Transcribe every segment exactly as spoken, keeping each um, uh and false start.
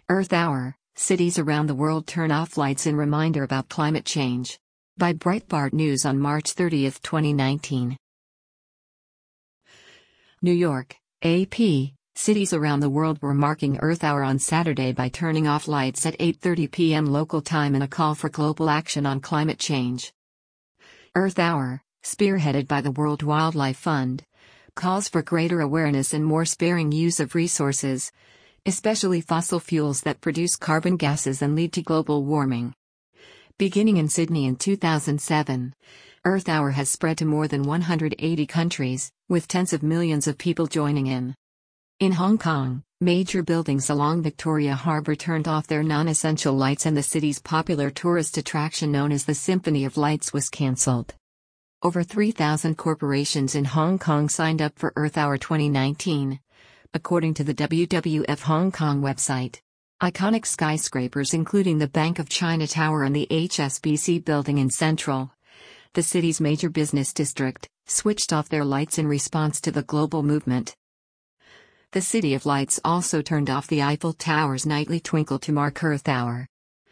Earth Hour, cities around the world turn off lights in reminder about climate change. By Breitbart News on March thirtieth, twenty nineteen. New York, A P, cities around the world were marking Earth Hour on Saturday by turning off lights at eight thirty p m local time in a call for global action on climate change. Earth Hour, spearheaded by the World Wildlife Fund, calls for greater awareness and more sparing use of resources, especially fossil fuels that produce carbon gases and lead to global warming. Beginning in Sydney in two thousand seven, Earth Hour has spread to more than one hundred eighty countries, with tens of millions of people joining in. In Hong Kong, major buildings along Victoria Harbour turned off their non-essential lights and the city's popular tourist attraction known as the Symphony of Lights was cancelled. Over three thousand corporations in Hong Kong signed up for Earth Hour twenty nineteen, according to the W W F Hong Kong website. Iconic skyscrapers including the Bank of China Tower and the H S B C building in Central, the city's major business district, switched off their lights in response to the global movement. The City of Lights also turned off the Eiffel Tower's nightly twinkle to mark Earth Hour.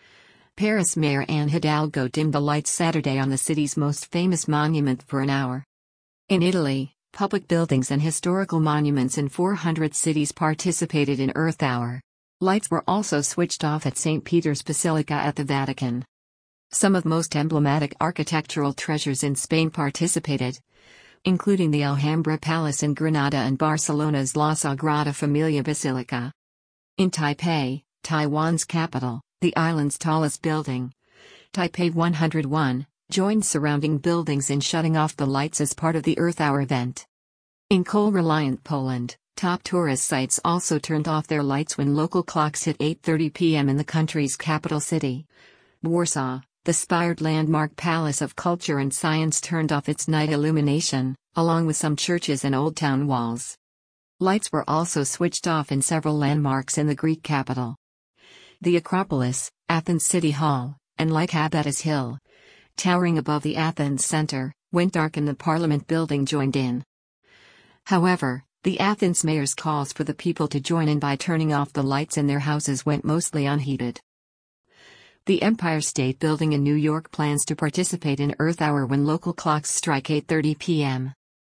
Paris Mayor Anne Hidalgo dimmed the lights Saturday on the city's most famous monument for an hour. In Italy, public buildings and historical monuments in four hundred cities participated in Earth Hour. Lights were also switched off at Saint Peter's Basilica at the Vatican. Some of the most emblematic architectural treasures in Spain participated, including the Alhambra Palace in Granada and Barcelona's La Sagrada Familia Basilica. In Taipei, Taiwan's capital, the island's tallest building, Taipei one oh one, joined surrounding buildings in shutting off the lights as part of the Earth Hour event. In coal-reliant Poland, top tourist sites also turned off their lights when local clocks hit eight thirty p m in the country's capital city. Warsaw, the spired landmark Palace of Culture and Science turned off its night illumination, along with some churches and old town walls. Lights were also switched off in several landmarks in the Greek capital. The Acropolis, Athens City Hall, and Lycabettus Hill, towering above the Athens Center, went dark and the Parliament building joined in. However, the Athens mayor's calls for the people to join in by turning off the lights in their houses went mostly unheeded. The Empire State Building in New York plans to participate in Earth Hour when local clocks strike eight thirty p m